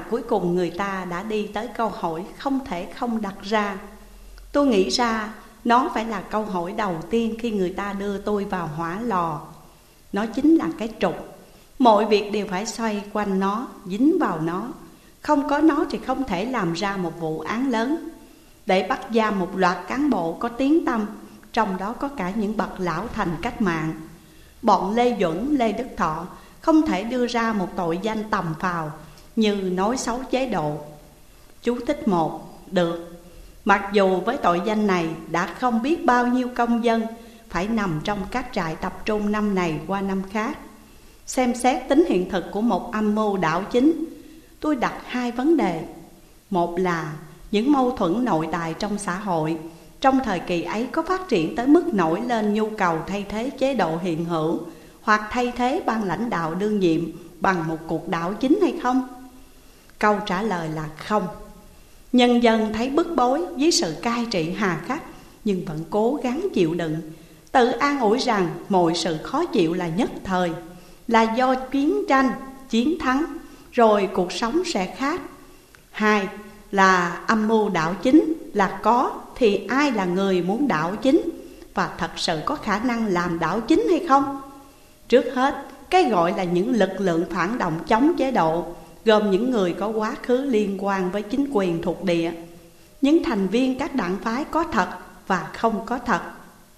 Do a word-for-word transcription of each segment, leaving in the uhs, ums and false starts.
cuối cùng người ta đã đi tới câu hỏi không thể không đặt ra. Tôi nghĩ ra nó phải là câu hỏi đầu tiên khi người ta đưa tôi vào hỏa lò. Nó chính là cái trục. Mọi việc đều phải xoay quanh nó, dính vào nó. Không có nó thì không thể làm ra một vụ án lớn. Để bắt giam một loạt cán bộ có tiếng tăm, trong đó có cả những bậc lão thành cách mạng. Bọn Lê Duẩn, Lê Đức Thọ không thể đưa ra một tội danh tầm phào như nói xấu chế độ. Chú thích một. Được. Mặc dù với tội danh này đã không biết bao nhiêu công dân phải nằm trong các trại tập trung năm này qua năm khác. Xem xét tính hiện thực của một âm mưu đảo chính, tôi đặt hai vấn đề. Một là những mâu thuẫn nội tại trong xã hội trong thời kỳ ấy có phát triển tới mức nổi lên nhu cầu thay thế chế độ hiện hữu hoặc thay thế ban lãnh đạo đương nhiệm bằng một cuộc đảo chính hay không? Câu trả lời là không. Nhân dân thấy bức bối dưới sự cai trị hà khắc nhưng vẫn cố gắng chịu đựng, tự an ủi rằng mọi sự khó chịu là nhất thời, là do chiến tranh, chiến thắng, rồi cuộc sống sẽ khác. Hai là âm mưu đảo chính là có thì ai là người muốn đảo chính và thật sự có khả năng làm đảo chính hay không? Trước hết, cái gọi là những lực lượng phản động chống chế độ gồm những người có quá khứ liên quan với chính quyền thuộc địa, những thành viên các đảng phái có thật và không có thật,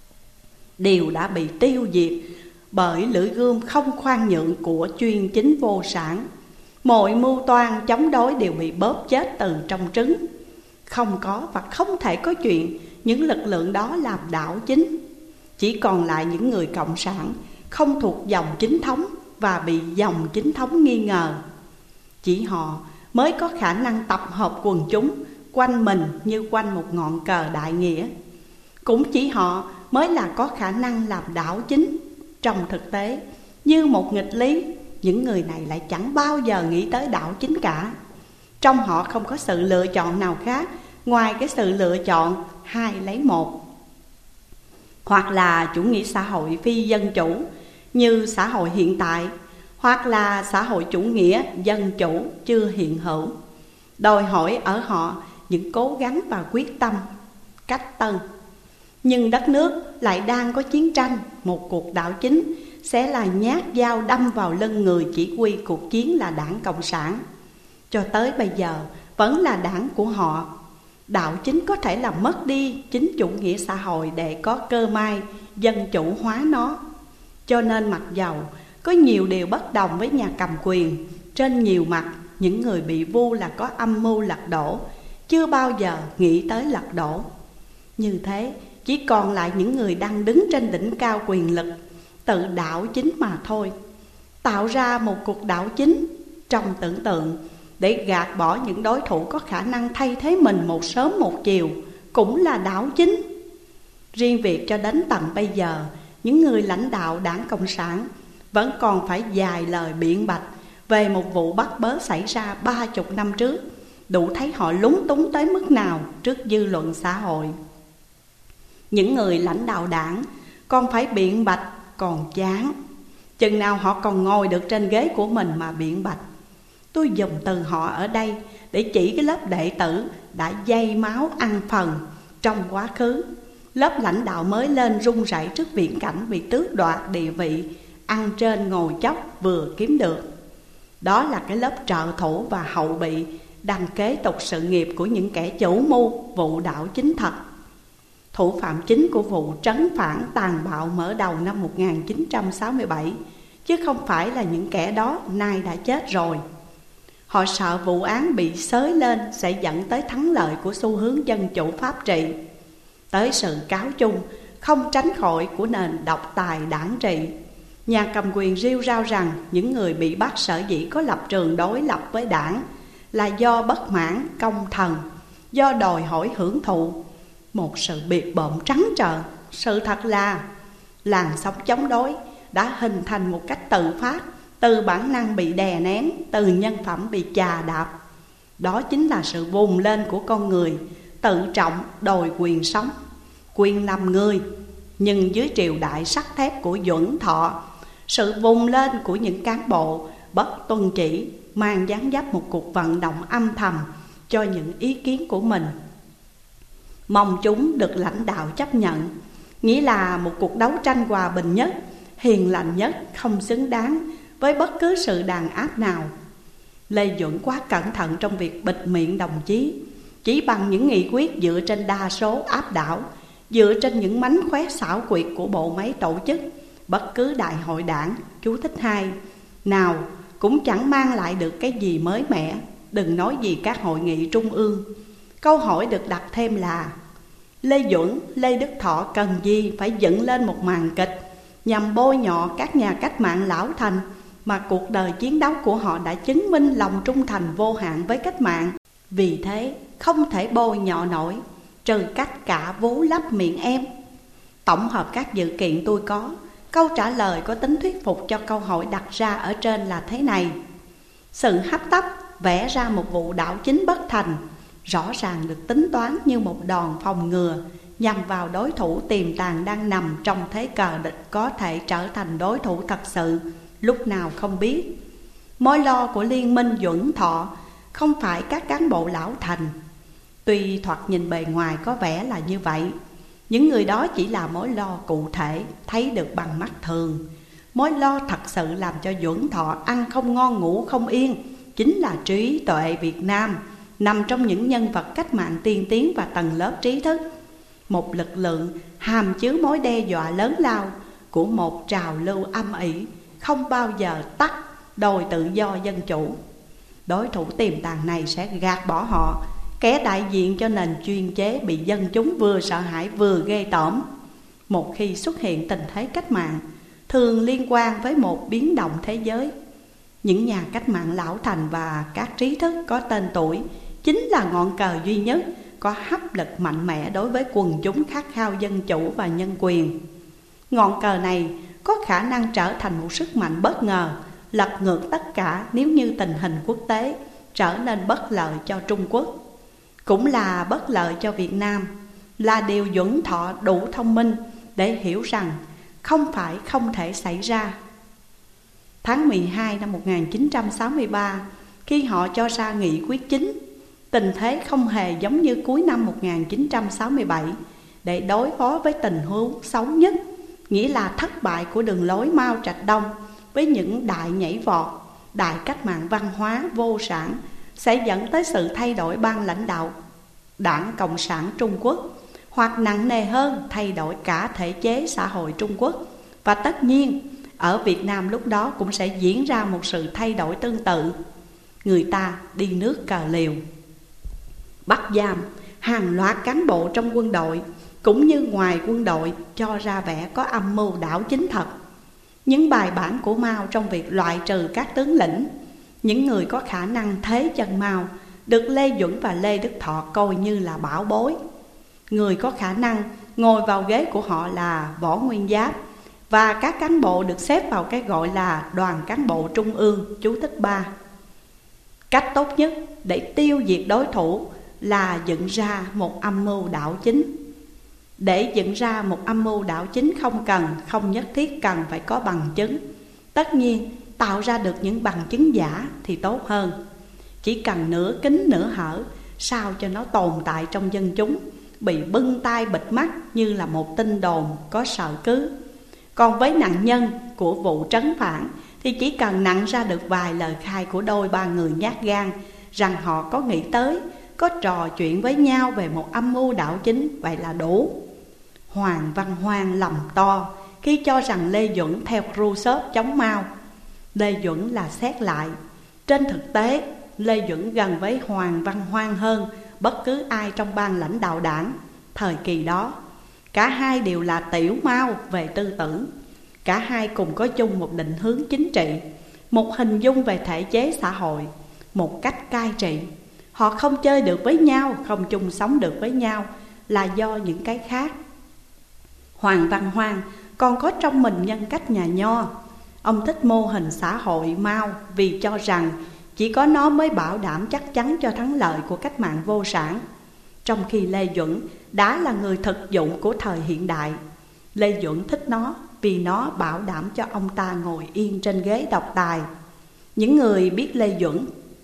đều đã bị tiêu diệt bởi lưỡi gươm không khoan nhượng của chuyên chính vô sản. Mọi mưu toan chống đối đều bị bóp chết từ trong trứng. Không có và không thể có chuyện những lực lượng đó làm đảo chính. Chỉ còn lại những người cộng sản không thuộc dòng chính thống và bị dòng chính thống nghi ngờ. Chỉ họ mới có khả năng tập hợp quần chúng quanh mình như quanh một ngọn cờ đại nghĩa. Cũng chỉ họ mới là có khả năng làm đảo chính. Trong thực tế, như một nghịch lý, những người này lại chẳng bao giờ nghĩ tới đảo chính cả. Trong họ không có sự lựa chọn nào khác ngoài cái sự lựa chọn hai lấy một. Hoặc là chủ nghĩa xã hội phi dân chủ như xã hội hiện tại, hoặc là xã hội chủ nghĩa dân chủ chưa hiện hữu. Đòi hỏi ở họ những cố gắng và quyết tâm, cách tân. Nhưng đất nước lại đang có chiến tranh. Một cuộc đảo chính sẽ là nhát dao đâm vào lưng người chỉ huy cuộc chiến là Đảng Cộng sản. Cho tới bây giờ vẫn là đảng của họ. Đảo chính có thể làm mất đi chính chủ nghĩa xã hội để có cơ may dân chủ hóa nó. Cho nên mặc dầu có nhiều điều bất đồng với nhà cầm quyền, trên nhiều mặt những người bị vu là có âm mưu lật đổ chưa bao giờ nghĩ tới lật đổ. Như thế chỉ còn lại những người đang đứng trên đỉnh cao quyền lực tự đảo chính mà thôi. Tạo ra một cuộc đảo chính trong tưởng tượng để gạt bỏ những đối thủ có khả năng thay thế mình một sớm một chiều cũng là đảo chính. Riêng việc cho đến tận bây giờ, những người lãnh đạo Đảng Cộng sản vẫn còn phải dài lời biện bạch về một vụ bắt bớ xảy ra ba chục năm trước, đủ thấy họ lúng túng tới mức nào trước dư luận xã hội. Những người lãnh đạo đảng còn phải biện bạch còn chán. Chừng nào họ còn ngồi được trên ghế của mình mà biện bạch. Tôi dùng từ họ ở đây để chỉ cái lớp đệ tử đã dây máu ăn phần trong quá khứ. Lớp lãnh đạo mới lên run rẩy trước viễn cảnh bị tước đoạt địa vị, ăn trên ngồi chốc vừa kiếm được. Đó là cái lớp trợ thủ và hậu bị đang kế tục sự nghiệp của những kẻ chủ mưu vụ đảo chính thật. Thủ phạm chính của vụ trấn phản tàn bạo mở đầu năm một nghìn chín trăm sáu mươi bảy, chứ không phải là những kẻ đó nay đã chết rồi. Họ sợ vụ án bị xới lên sẽ dẫn tới thắng lợi của xu hướng dân chủ pháp trị, tới sự cáo chung không tránh khỏi của nền độc tài đảng trị. Nhà cầm quyền rêu rao rằng những người bị bắt sở dĩ có lập trường đối lập với đảng là do bất mãn công thần, do đòi hỏi hưởng thụ. Một sự biệt bợm trắng trợn. Sự thật là làn sóng chống đối đã hình thành một cách tự phát, từ bản năng bị đè nén, từ nhân phẩm bị chà đạp. Đó chính là sự vùng lên của con người, tự trọng đòi quyền sống, quyền làm người. Nhưng dưới triều đại sắt thép của Duẩn Thọ, sự vùng lên của những cán bộ bất tuân chỉ mang dáng dấp một cuộc vận động âm thầm cho những ý kiến của mình, mong chúng được lãnh đạo chấp nhận, nghĩa là một cuộc đấu tranh hòa bình nhất, hiền lành nhất, không xứng đáng với bất cứ sự đàn áp nào. Lê Duẩn quá cẩn thận trong việc bịt miệng đồng chí, chỉ bằng những nghị quyết dựa trên đa số áp đảo, dựa trên những mánh khóe xảo quyệt của bộ máy tổ chức. Bất cứ đại hội đảng, chú thích hai, nào cũng chẳng mang lại được cái gì mới mẻ, đừng nói gì các hội nghị trung ương. Câu hỏi được đặt thêm là Lê Duẩn, Lê Đức Thọ cần gì phải dựng lên một màn kịch nhằm bôi nhọ các nhà cách mạng lão thành mà cuộc đời chiến đấu của họ đã chứng minh lòng trung thành vô hạn với cách mạng. Vì thế không thể bôi nhọ nổi, trừ cách cả vú lấp miệng em. Tổng hợp các dự kiện tôi có, câu trả lời có tính thuyết phục cho câu hỏi đặt ra ở trên là thế này. Sự hấp tấp vẽ ra một vụ đảo chính bất thành, rõ ràng được tính toán như một đòn phòng ngừa nhằm vào đối thủ tiềm tàng đang nằm trong thế cờ địch, có thể trở thành đối thủ thật sự lúc nào không biết. Mối lo của liên minh Duẩn Thọ không phải các cán bộ lão thành. Tuy thoạt nhìn bề ngoài có vẻ là như vậy, những người đó chỉ là mối lo cụ thể, thấy được bằng mắt thường. Mối lo thật sự làm cho Duẩn Thọ ăn không ngon ngủ không yên chính là trí tuệ Việt Nam nằm trong những nhân vật cách mạng tiên tiến và tầng lớp trí thức, một lực lượng hàm chứa mối đe dọa lớn lao của một trào lưu âm ỉ không bao giờ tắt đòi tự do dân chủ. Đối thủ tiềm tàng này sẽ gạt bỏ họ, kẻ đại diện cho nền chuyên chế bị dân chúng vừa sợ hãi vừa ghê tởm. Một khi xuất hiện tình thế cách mạng, thường liên quan với một biến động thế giới. Những nhà cách mạng lão thành và các trí thức có tên tuổi chính là ngọn cờ duy nhất có hấp lực mạnh mẽ đối với quần chúng khát khao dân chủ và nhân quyền. Ngọn cờ này có khả năng trở thành một sức mạnh bất ngờ, lật ngược tất cả nếu như tình hình quốc tế trở nên bất lợi cho Trung Quốc, cũng là bất lợi cho Việt Nam. Là điều Duẩn Thọ đủ thông minh để hiểu rằng không phải không thể xảy ra. Tháng mười hai năm một nghìn chín trăm sáu mươi ba, khi họ cho ra nghị quyết chính, tình thế không hề giống như cuối năm một nghìn chín trăm sáu mươi bảy để đối phó với tình huống xấu nhất, nghĩa là thất bại của đường lối Mao Trạch Đông với những đại nhảy vọt, đại cách mạng văn hóa vô sản sẽ dẫn tới sự thay đổi ban lãnh đạo Đảng Cộng sản Trung Quốc, hoặc nặng nề hơn thay đổi cả thể chế xã hội Trung Quốc. Và tất nhiên ở Việt Nam lúc đó cũng sẽ diễn ra một sự thay đổi tương tự. Người ta đi nước cờ liều, bắt giam hàng loạt cán bộ trong quân đội cũng như ngoài quân đội, cho ra vẻ có âm mưu đảo chính thật. Những bài bản của Mao trong việc loại trừ các tướng lĩnh, những người có khả năng thế chân Mao, được Lê Duẩn và Lê Đức Thọ coi như là bảo bối. Người có khả năng ngồi vào ghế của họ là Võ Nguyên Giáp, và các cán bộ được xếp vào cái gọi là đoàn cán bộ trung ương, chú thích ba. Cách tốt nhất để tiêu diệt đối thủ là dựng ra một âm mưu đảo chính. Để dựng ra một âm mưu đảo chính không cần, không nhất thiết cần phải có bằng chứng. Tất nhiên tạo ra được những bằng chứng giả thì tốt hơn. Chỉ cần nửa kính nửa hở, sao cho nó tồn tại trong dân chúng, bị bưng tay bịt mắt như là một tin đồn có sợ cứ. Còn với nạn nhân của vụ trấn phản thì chỉ cần nặn ra được vài lời khai của đôi ba người nhát gan rằng họ có nghĩ tới, có trò chuyện với nhau về một âm mưu đảo chính, vậy là đủ. Hoàng Văn Hoan lầm to khi cho rằng Lê Duẩn theo Khrushchev chống Mao. Lê Duẩn là xét lại, trên thực tế Lê Duẩn gần với Hoàng Văn Hoan hơn bất cứ ai trong ban lãnh đạo đảng thời kỳ đó. Cả hai đều là tiểu Mao về tư tưởng. Cả hai cùng có chung một định hướng chính trị, một hình dung về thể chế xã hội, một cách cai trị. Họ không chơi được với nhau, không chung sống được với nhau là do những cái khác. Hoàng Văn Hoan còn có trong mình nhân cách nhà nho. Ông thích mô hình xã hội Mao vì cho rằng chỉ có nó mới bảo đảm chắc chắn cho thắng lợi của cách mạng vô sản. Trong khi Lê Duẩn đã là người thực dụng của thời hiện đại. Lê Duẩn thích nó vì nó bảo đảm cho ông ta ngồi yên trên ghế độc tài. Những người biết Lê Duẩn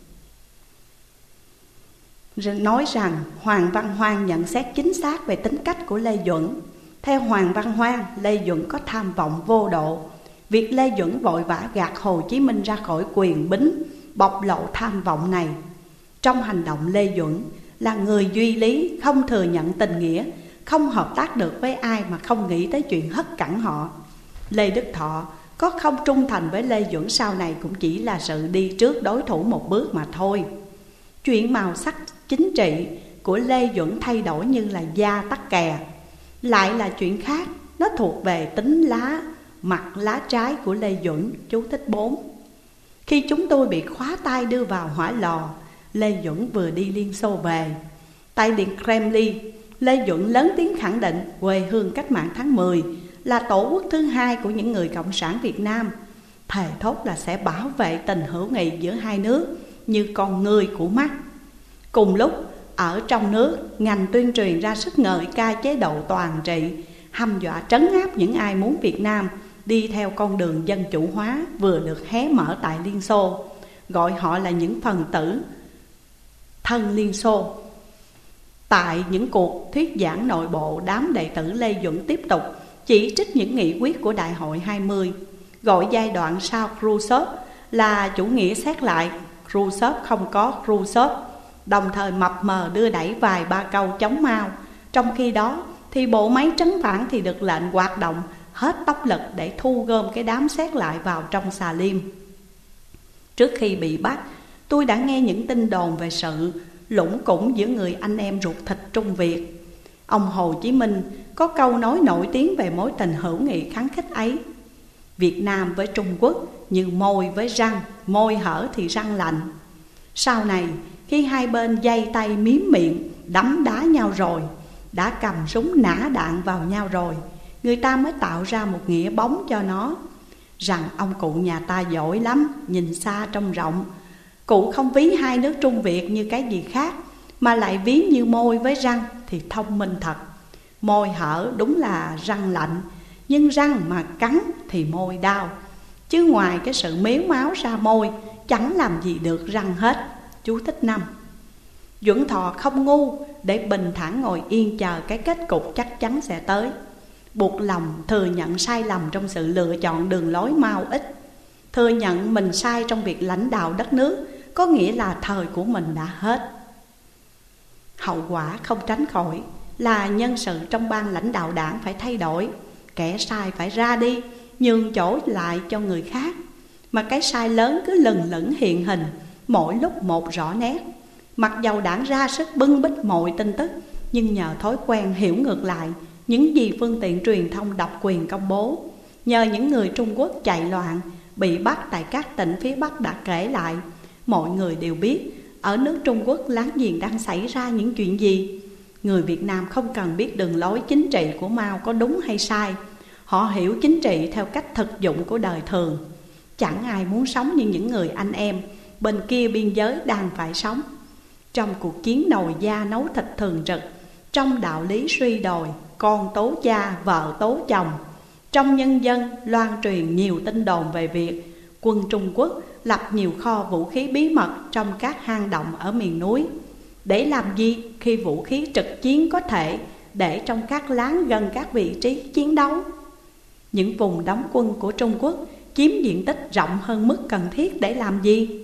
nói rằng Hoàng Văn Hoan nhận xét chính xác về tính cách của Lê Duẩn. Theo Hoàng Văn Hoan, Lê Duẩn có tham vọng vô độ. Việc Lê Duẩn vội vã gạt Hồ Chí Minh ra khỏi quyền bính bộc lộ tham vọng này. Trong hành động, Lê Duẩn là người duy lý, không thừa nhận tình nghĩa, không hợp tác được với ai mà không nghĩ tới chuyện hất cẳng họ. Lê Đức Thọ có không trung thành với Lê Duẩn sau này cũng chỉ là sự đi trước đối thủ một bước mà thôi. Chuyện màu sắc chính trị của Lê Duẩn thay đổi như là da tắc kè lại là chuyện khác. Nó thuộc về tính lá, mặt lá trái của Lê Duẩn. Chú thích bốn. Khi chúng tôi bị khóa tay đưa vào hỏa lò, Lê Duẩn vừa đi Liên Xô về. Tại Điện Kremlin, Lê Duẩn lớn tiếng khẳng định quê hương cách mạng tháng mười là tổ quốc thứ hai của những người cộng sản Việt Nam, thề thốt là sẽ bảo vệ tình hữu nghị giữa hai nước như con ngươi của mắt. Cùng lúc, ở trong nước, ngành tuyên truyền ra sức ngợi ca chế độ toàn trị, hăm dọa trấn áp những ai muốn Việt Nam đi theo con đường dân chủ hóa vừa được hé mở tại Liên Xô, gọi họ là những phần tử thân Liên Xô. Tại những cuộc thuyết giảng nội bộ, đám đệ tử Lê Duẩn tiếp tục chỉ trích những nghị quyết của Đại hội hai mươi, gọi giai đoạn sau Khrushchev là chủ nghĩa xét lại, Khrushchev không có Khrushchev, đồng thời mập mờ đưa đẩy vài ba câu chống Mao. Trong khi đó thì bộ máy trấn phản thì được lệnh hoạt động hết tốc lực để thu gom cái đám xét lại vào trong xà lim. Trước khi bị bắt, tôi đã nghe những tin đồn về sự lũng củng giữa người anh em ruột thịt Trung Việt. Ông Hồ Chí Minh có câu nói nổi tiếng về mối tình hữu nghị khắng khích ấy: Việt Nam với Trung Quốc như môi với răng, môi hở thì răng lạnh. Sau này, khi hai bên dây tay miếm miệng, đấm đá nhau rồi, đã cầm súng nã đạn vào nhau rồi, người ta mới tạo ra một nghĩa bóng cho nó, rằng ông cụ nhà ta giỏi lắm, nhìn xa trông rộng. Cụ không ví hai nước Trung Việt như cái gì khác, mà lại ví như môi với răng thì thông minh thật. Môi hở đúng là răng lạnh, nhưng răng mà cắn thì môi đau. Chứ ngoài cái sự mếu máu ra môi, chẳng làm gì được răng hết. Chú thích năm. Duẩn Thọ không ngu để bình thản ngồi yên chờ cái kết cục chắc chắn sẽ tới, buộc lòng thừa nhận sai lầm trong sự lựa chọn đường lối Mao ích. Thừa nhận mình sai trong việc lãnh đạo đất nước có nghĩa là thời của mình đã hết. Hậu quả không tránh khỏi là nhân sự trong ban lãnh đạo đảng phải thay đổi, kẻ sai phải ra đi, nhường chỗ lại cho người khác. Mà cái sai lớn cứ lừng lững hiện hình, mỗi lúc một rõ nét. Mặc dầu đảng ra sức bưng bít mọi tin tức, nhưng nhờ thói quen hiểu ngược lại những gì phương tiện truyền thông độc quyền công bố, nhờ những người Trung Quốc chạy loạn, bị bắt tại các tỉnh phía Bắc đã kể lại, mọi người đều biết ở nước Trung Quốc láng giềng đang xảy ra những chuyện gì. Người Việt Nam không cần biết đường lối chính trị của Mao có đúng hay sai. Họ hiểu chính trị theo cách thực dụng của đời thường. Chẳng ai muốn sống như những người anh em bên kia biên giới đang phải sống. Trong cuộc chiến nồi da nấu thịt thường trực, trong đạo lý suy đồi, con tố cha, vợ tố chồng, trong nhân dân loan truyền nhiều tin đồn về việc quân Trung Quốc lập nhiều kho vũ khí bí mật trong các hang động ở miền núi. Để làm gì khi vũ khí trực chiến có thể để trong các láng gần các vị trí chiến đấu? Những vùng đóng quân của Trung Quốc chiếm diện tích rộng hơn mức cần thiết để làm gì?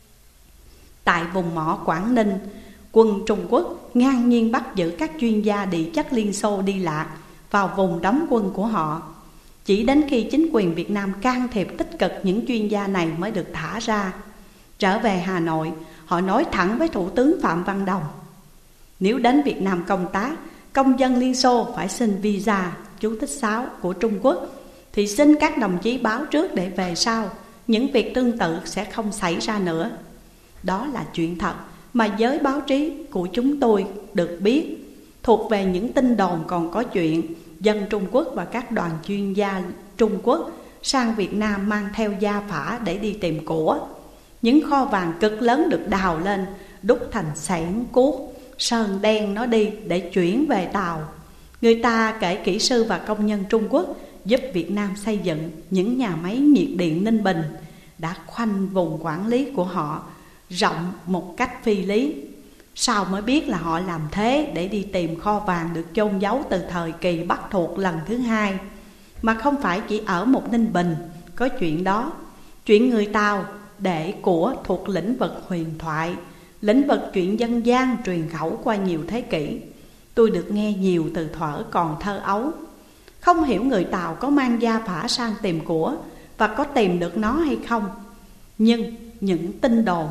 Tại vùng mỏ Quảng Ninh, quân Trung Quốc ngang nhiên bắt giữ các chuyên gia địa chất Liên Xô đi lạc vào vùng đóng quân của họ. Chỉ đến khi chính quyền Việt Nam can thiệp tích cực, những chuyên gia này mới được thả ra. Trở về Hà Nội, họ nói thẳng với Thủ tướng Phạm Văn Đồng: nếu đến Việt Nam công tác, công dân Liên Xô phải xin visa, chú thích sáu, của Trung Quốc, thì xin các đồng chí báo trước để về sau những việc tương tự sẽ không xảy ra nữa. Đó là chuyện thật mà giới báo chí của chúng tôi được biết. Thuộc về những tin đồn còn có chuyện dân Trung Quốc và các đoàn chuyên gia Trung Quốc sang Việt Nam mang theo gia phả để đi tìm của. Những kho vàng cực lớn được đào lên, đúc thành xẻng cuốc, sơn đen nó đi để chuyển về Tàu. Người ta kể kỹ sư và công nhân Trung Quốc giúp Việt Nam xây dựng những nhà máy nhiệt điện Ninh Bình, đã khoanh vùng quản lý của họ rộng một cách phi lý. Sau mới biết là họ làm thế để đi tìm kho vàng được chôn giấu từ thời kỳ Bắc thuộc lần thứ hai, mà không phải chỉ ở một Ninh Bình có chuyện đó. Chuyện người Tàu để của thuộc lĩnh vực huyền thoại, lĩnh vực chuyện dân gian truyền khẩu qua nhiều thế kỷ. Tôi được nghe nhiều từ thuở còn thơ ấu. Không hiểu người Tàu có mang gia phả sang tìm của và có tìm được nó hay không, nhưng những tin đồn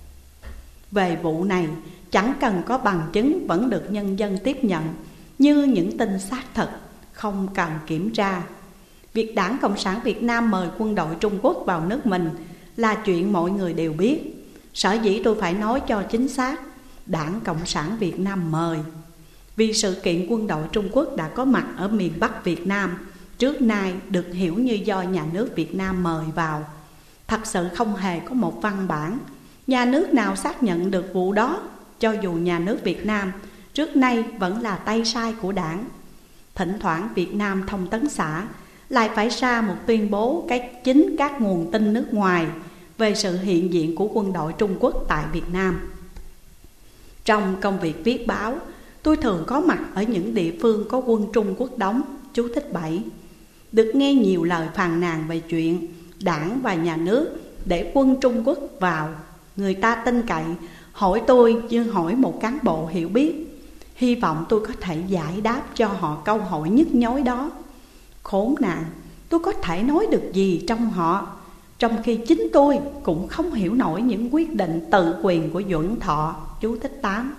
về vụ này chẳng cần có bằng chứng vẫn được nhân dân tiếp nhận như những tin xác thực, không cần kiểm tra. Việc Đảng Cộng sản Việt Nam mời quân đội Trung Quốc vào nước mình là chuyện mọi người đều biết. Sở dĩ tôi phải nói cho chính xác, Đảng Cộng sản Việt Nam mời, vì sự kiện quân đội Trung Quốc đã có mặt ở miền Bắc Việt Nam trước nay được hiểu như do nhà nước Việt Nam mời vào. Thật sự không hề có một văn bản nhà nước nào xác nhận được vụ đó, cho dù nhà nước Việt Nam trước nay vẫn là tay sai của Đảng. Thỉnh thoảng Việt Nam Thông tấn xã lại phải ra một tuyên bố cái chính các nguồn tin nước ngoài về sự hiện diện của quân đội Trung Quốc tại Việt Nam. Trong công việc viết báo, tôi thường có mặt ở những địa phương có quân Trung Quốc đóng. Chú thích bảy. Được nghe nhiều lời phàn nàn về chuyện Đảng và nhà nước để quân Trung Quốc vào. Người ta tin cậy hỏi tôi như hỏi một cán bộ hiểu biết. Hy vọng tôi có thể giải đáp cho họ câu hỏi nhức nhối đó. Khốn nạn, tôi có thể nói được gì trong họ, trong khi chính tôi cũng không hiểu nổi những quyết định tự quyền của Duẩn Thọ. Chú thích tám.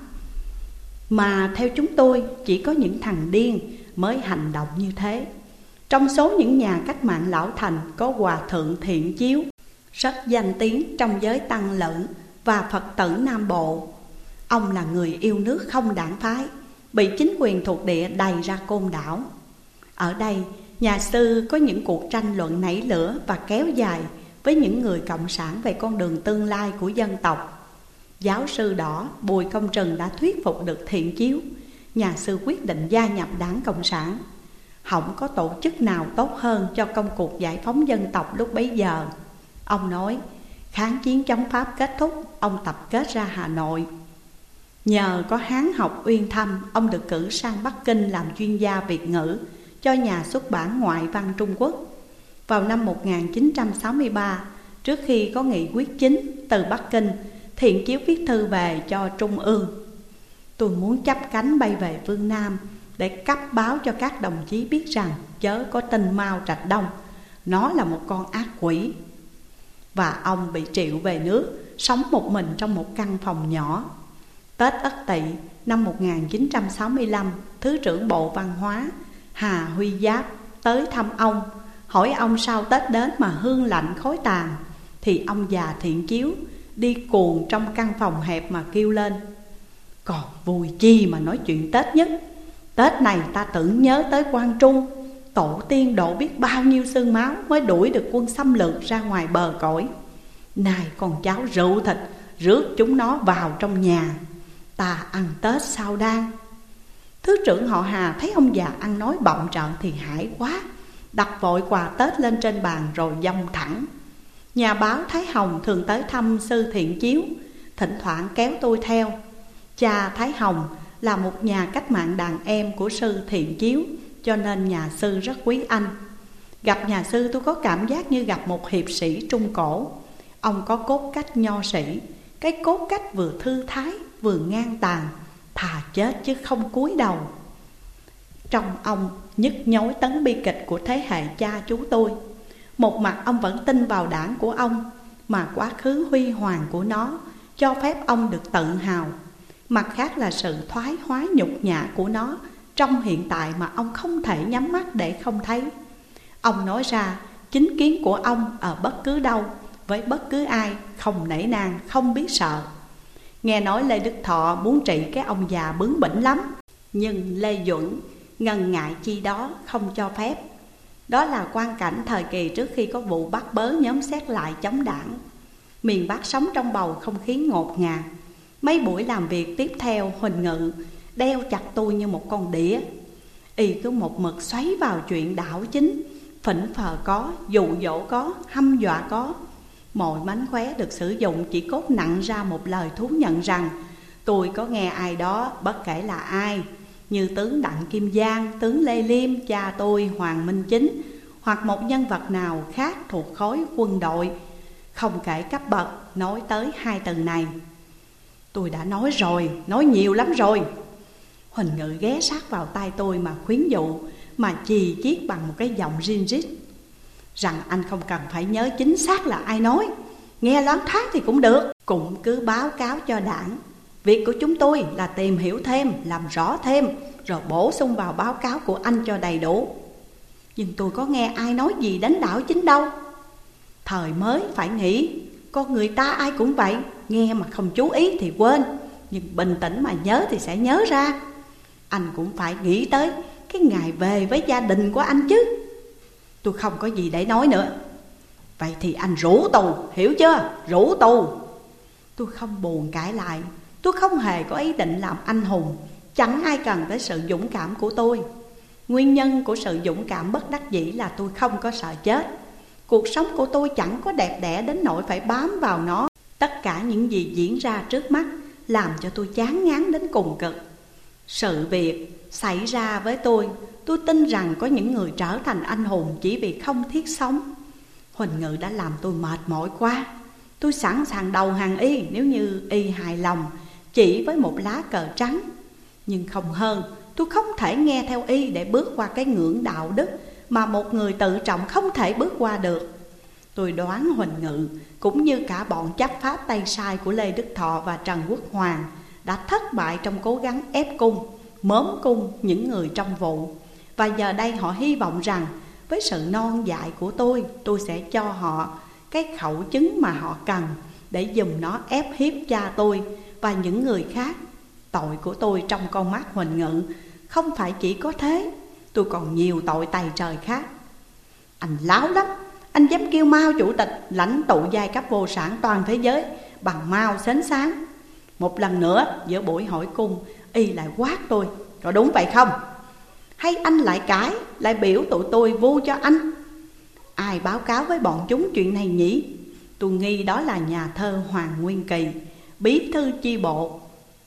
Mà theo chúng tôi, chỉ có những thằng điên mới hành động như thế. Trong số những nhà cách mạng lão thành có Hòa Thượng Thiện Chiếu, rất danh tiếng trong giới tăng lữ và Phật tử Nam Bộ. Ông là người yêu nước không đảng phái, bị chính quyền thuộc địa đày ra Côn Đảo. Ở đây, nhà sư có những cuộc tranh luận nảy lửa và kéo dài với những người cộng sản về con đường tương lai của dân tộc. Giáo sư đỏ Bùi Công Trừng đã thuyết phục được Thiện Chiếu. Nhà sư quyết định gia nhập Đảng Cộng sản. Không có tổ chức nào tốt hơn cho công cuộc giải phóng dân tộc lúc bấy giờ. Ông nói, kháng chiến chống Pháp kết thúc, ông tập kết ra Hà Nội. Nhờ có Hán học uyên thâm, ông được cử sang Bắc Kinh làm chuyên gia Việt ngữ cho nhà xuất bản ngoại văn Trung Quốc. Vào năm một nghìn chín trăm sáu mươi ba, trước khi có nghị quyết chính từ Bắc Kinh, Thiện Chiếu viết thư về cho Trung ương. Tôi muốn chắp cánh bay về phương Nam để cấp báo cho các đồng chí biết rằng chớ có tin Mao Trạch Đông, nó là một con ác quỷ. Và ông bị triệu về nước, sống một mình trong một căn phòng nhỏ. Tết Ất Tỵ năm một nghìn chín trăm sáu mươi lăm, Thứ trưởng Bộ Văn hóa Hà Huy Giáp tới thăm ông, hỏi ông sao Tết đến mà hương lạnh khói tàn. Thì ông già Thiện Chiếu đi cuồng trong căn phòng hẹp mà kêu lên, còn vui chi mà nói chuyện Tết nhất. Tết này ta tưởng nhớ tới Quang Trung, tổ tiên đổ biết bao nhiêu xương máu mới đuổi được quân xâm lược ra ngoài bờ cõi. Này con cháu rượu thịt, rước chúng nó vào trong nhà, ta ăn Tết sao đang. Thứ trưởng họ Hà thấy ông già ăn nói bậm trợn thì hãi quá, đặt vội quà Tết lên trên bàn rồi dông thẳng. Nhà báo Thái Hồng thường tới thăm sư Thiện Chiếu, thỉnh thoảng kéo tôi theo. Cha Thái Hồng là một nhà cách mạng đàn em của sư Thiện Chiếu, cho nên nhà sư rất quý anh. Gặp nhà sư tôi có cảm giác như gặp một hiệp sĩ Trung Cổ. Ông có cốt cách nho sĩ, cái cốt cách vừa thư thái vừa ngang tàn, thà chết chứ không cúi đầu. Trong ông nhức nhối tấn bi kịch của thế hệ cha chú tôi. Một mặt ông vẫn tin vào đảng của ông, mà quá khứ huy hoàng của nó cho phép ông được tự hào. Mặt khác là sự thoái hóa nhục nhã của nó trong hiện tại mà ông không thể nhắm mắt để không thấy. Ông nói ra chính kiến của ông ở bất cứ đâu, với bất cứ ai, không nể nang, không biết sợ. Nghe nói Lê Đức Thọ muốn trị cái ông già bướng bỉnh lắm, nhưng Lê Duẩn ngần ngại chi đó không cho phép. Đó là quan cảnh thời kỳ trước khi có vụ bắt bớ nhóm xét lại chống đảng. Miền Bắc sống trong bầu không khí ngột ngạt. Mấy buổi làm việc tiếp theo, Huỳnh Ngự đeo chặt tôi như một con đĩa. Y cứ một mực xoáy vào chuyện đảo chính, phỉnh phờ có, dụ dỗ có, hăm dọa có. Mọi mánh khóe được sử dụng chỉ cốt nặng ra một lời thú nhận rằng tôi có nghe ai đó, bất kể là ai, như tướng Đặng Kim Giang, tướng Lê Liêm, cha tôi Hoàng Minh Chính, hoặc một nhân vật nào khác thuộc khối quân đội, không kể cấp bậc, nói tới hai từ này. Tôi đã nói rồi, nói nhiều lắm rồi. Huỳnh Ngự ghé sát vào tai tôi mà khuyến dụ, mà chì chiết bằng một cái giọng rin rít rằng anh không cần phải nhớ chính xác là ai nói, nghe loáng thoáng thì cũng được. Cũng cứ báo cáo cho đảng. Việc của chúng tôi là tìm hiểu thêm, làm rõ thêm, rồi bổ sung vào báo cáo của anh cho đầy đủ. Nhưng tôi có nghe ai nói gì đánh đảo chính đâu. Thời mới phải nghĩ, con người ta ai cũng vậy, nghe mà không chú ý thì quên, nhưng bình tĩnh mà nhớ thì sẽ nhớ ra. Anh cũng phải nghĩ tới cái ngày về với gia đình của anh chứ. Tôi không có gì để nói nữa. Vậy thì anh rủ tù, hiểu chưa? Rủ tù. Tôi không buồn cãi lại. Tôi không hề có ý định làm anh hùng. Chẳng ai cần tới sự dũng cảm của tôi. Nguyên nhân của sự dũng cảm bất đắc dĩ là tôi không có sợ chết. Cuộc sống của tôi chẳng có đẹp đẽ đến nỗi phải bám vào nó. Tất cả những gì diễn ra trước mắt làm cho tôi chán ngán đến cùng cực. Sự việc xảy ra với tôi, tôi tin rằng có những người trở thành anh hùng chỉ vì không thiết sống. Huỳnh Ngự đã làm tôi mệt mỏi quá. Tôi sẵn sàng đầu hàng y nếu như y hài lòng chỉ với một lá cờ trắng. Nhưng không hơn, tôi không thể nghe theo y để bước qua cái ngưỡng đạo đức mà một người tự trọng không thể bước qua được. Tôi đoán Huỳnh Ngự cũng như cả bọn chấp pháp tay sai của Lê Đức Thọ và Trần Quốc Hoàng đã thất bại trong cố gắng ép cung, mớm cung những người trong vụ. Và giờ đây họ hy vọng rằng với sự non dại của tôi, tôi sẽ cho họ cái khẩu chứng mà họ cần để dùng nó ép hiếp cha tôi và những người khác. Tội của tôi trong con mắt Huỳnh Ngự không phải chỉ có thế, tôi còn nhiều tội tày trời khác. Anh láo lắm, anh dám kêu Mao chủ tịch, lãnh tụ giai cấp vô sản toàn thế giới, bằng Mao sến sáng. Một lần nữa giữa buổi hỏi cung, y lại quát tôi, có đúng vậy không? Hay anh lại cãi, lại biểu tụi tôi vu cho anh? Ai báo cáo với bọn chúng chuyện này nhỉ? Tôi nghi đó là nhà thơ Hoàng Nguyên Kỳ, bí thư chi bộ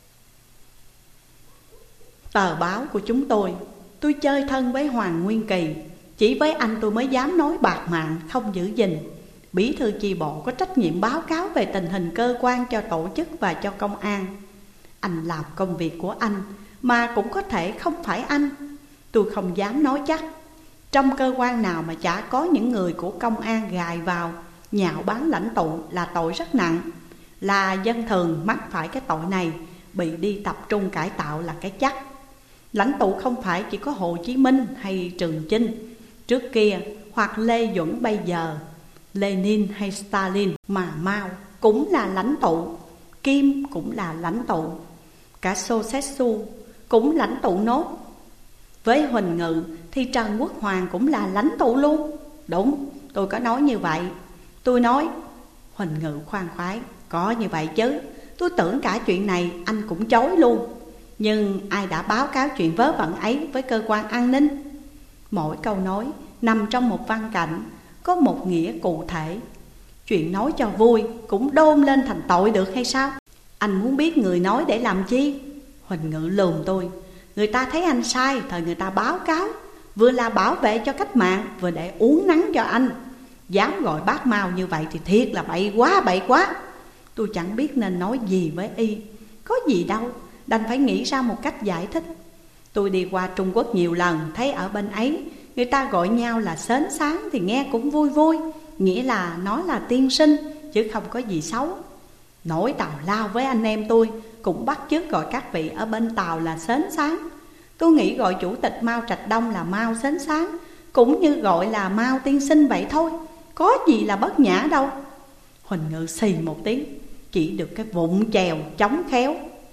tờ báo của chúng tôi. Tôi chơi thân với Hoàng Nguyên Kỳ, chỉ với anh tôi mới dám nói bạc mạng không giữ gìn. Bí thư chi bộ có trách nhiệm báo cáo về tình hình cơ quan cho tổ chức và cho công an. Anh làm công việc của anh, mà cũng có thể không phải anh. Tôi không dám nói chắc. Trong cơ quan nào mà chả có những người của công an gài vào nhạo báng lãnh tụ là tội rất nặng. Là dân thường mắc phải cái tội này, bị đi tập trung cải tạo là cái chắc. Lãnh tụ không phải chỉ có Hồ Chí Minh hay Trường Chinh trước kia, hoặc Lê Duẩn bây giờ, Lenin hay Stalin, mà Mao cũng là lãnh tụ, Kim cũng là lãnh tụ, cả Ceausescu cũng lãnh tụ nốt. Với Huỳnh Ngự thì Trần Quốc Hoàng cũng là lãnh tụ luôn. Đúng, tôi có nói như vậy. Tôi nói. Huỳnh Ngự khoan khoái, có như vậy chứ. Tôi tưởng cả chuyện này anh cũng chối luôn. Nhưng ai đã báo cáo chuyện vớ vẩn ấy với cơ quan an ninh? Mỗi câu nói nằm trong một văn cảnh, có một nghĩa cụ thể. Chuyện nói cho vui cũng đôn lên thành tội được hay sao? Anh muốn biết người nói để làm chi? Huỳnh Ngự lườm tôi. Người ta thấy anh sai, thời người ta báo cáo. Vừa là bảo vệ cho cách mạng, vừa để uống nắng cho anh. Dám gọi bác Mao như vậy thì thiệt là bậy quá, bậy quá. Tôi chẳng biết nên nói gì với y. Có gì đâu, đành phải nghĩ ra một cách giải thích. Tôi đi qua Trung Quốc nhiều lần, thấy ở bên ấy người ta gọi nhau là sến sáng thì nghe cũng vui vui, nghĩa là nó là tiên sinh, chứ không có gì xấu. Nổi tào lao với anh em tôi cũng bắt chước gọi các vị ở bên Tàu là sến sáng. Tôi nghĩ gọi chủ tịch Mao Trạch Đông là Mao sến sáng cũng như gọi là Mao tiên sinh vậy thôi, có gì là bất nhã đâu. Huỳnh Ngự xì một tiếng, chỉ được cái vụng chèo chống khéo.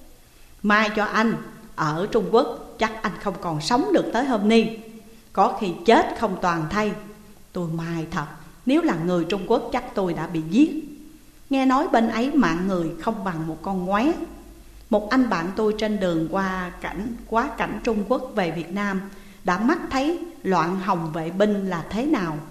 Mai cho anh, ở Trung Quốc chắc anh không còn sống được tới hôm nay. Có khi chết không toàn thay. Tôi mai thật, nếu là người Trung Quốc chắc tôi đã bị giết. Nghe nói bên ấy mạng người không bằng một con ngoé. Một anh bạn tôi trên đường qua cảnh quá cảnh Trung Quốc về Việt Nam đã mắt thấy loạn hồng vệ binh là thế nào.